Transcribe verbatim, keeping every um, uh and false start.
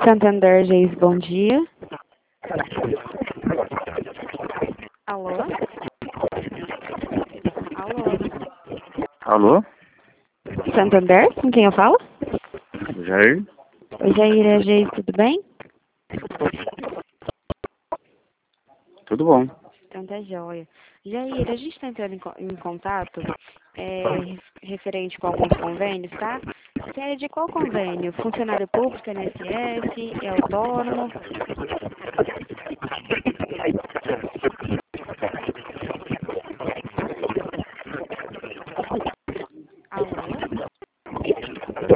Santander, Geis, bom dia. Alô? Alô? Alô? Santander, com quem eu falo? Jair? Oi, Jair, é Geis, tudo bem? Tudo bom. Então tá joia. Jair, a gente está entrando em, co- em contato é, referente com alguns convênios, tá? Você é de qual convênio? Funcionário público, I N S S, é autônomo?